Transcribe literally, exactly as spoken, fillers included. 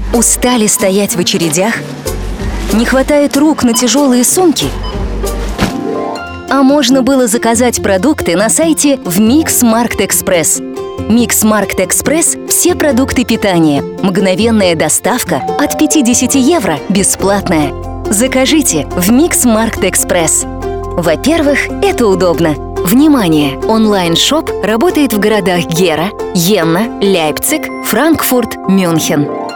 Устали стоять в очередях? Не хватает рук на тяжелые сумки? А можно было заказать продукты на сайте в Микс-Маркт Экспресс. Микс-Маркт Экспресс – все продукты питания. Мгновенная доставка от пятидесяти евро, бесплатная. Закажите в Микс-Маркт Экспресс. Во-первых, это удобно. Внимание! Онлайн-шоп работает в городах Гера, Йенна, Лейпциг, Франкфурт, Мюнхен.